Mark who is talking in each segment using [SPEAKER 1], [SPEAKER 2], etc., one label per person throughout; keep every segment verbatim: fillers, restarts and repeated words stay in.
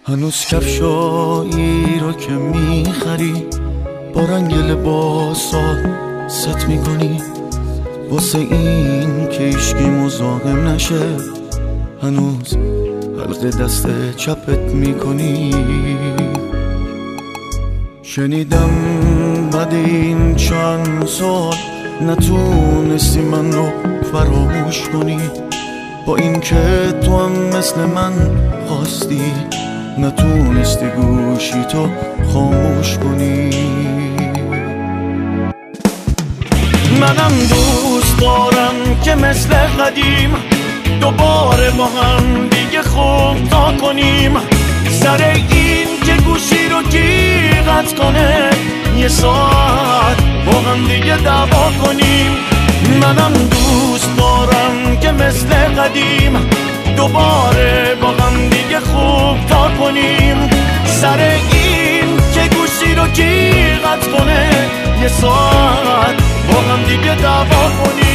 [SPEAKER 1] هنوز کفشایی رو که میخری با رنگ لباسات ست میکنی، واسه این که ایشکی مزاحم نشه هنوز حلقه دست چپت میکنی. شنیدم بعد این چند سال نتونستی من رو فراموش کنی، با این که تو هم مثل من خواستی نتونستی گوشی تو خاموش کنی. منم دوست دارم که مثل قدیم دوباره با هم دیگه خوب تا کنیم، سر این که گوشی رو کی قطع کنه یه ساعت با هم دیگه دعوا کنیم. منم دوست دارم که مثل قدیم دوباره با هم دیگه خوب تا کنیم، سر این که گوشی رو کی قطع کنه یه ساعت با هم دیگه دعوا کنیم.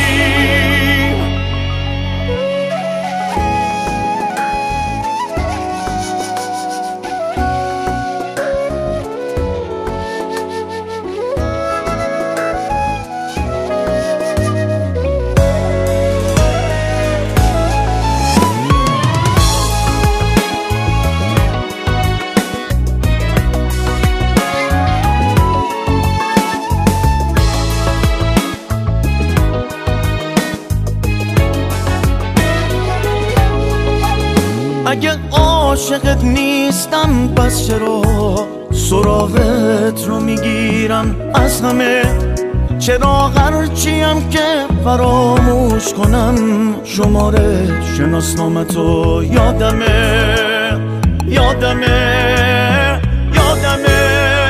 [SPEAKER 1] اگه عاشقت نیستم پس چرا سراغت رو میگیرم از همه؟ چرا هرچیم که فراموش کنم شماره شناسنامتو یادمه یادمه یادمه.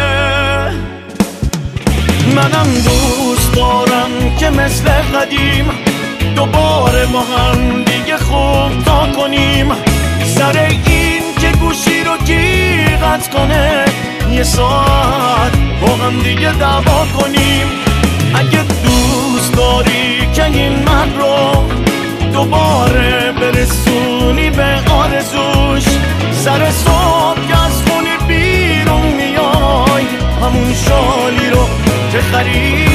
[SPEAKER 1] منم دوست دارم که مثل قدیم دوباره با هم دیگه خوب تا کنیم، سر این که گوشی رو کی قطع کنه یه ساعت با هم دیگه دعوا کنیم. اگه دوست داری که این من رو دوباره برسونی به آرزوش، سر صبح که از خونه بیرون میای همون شالی رو که خرید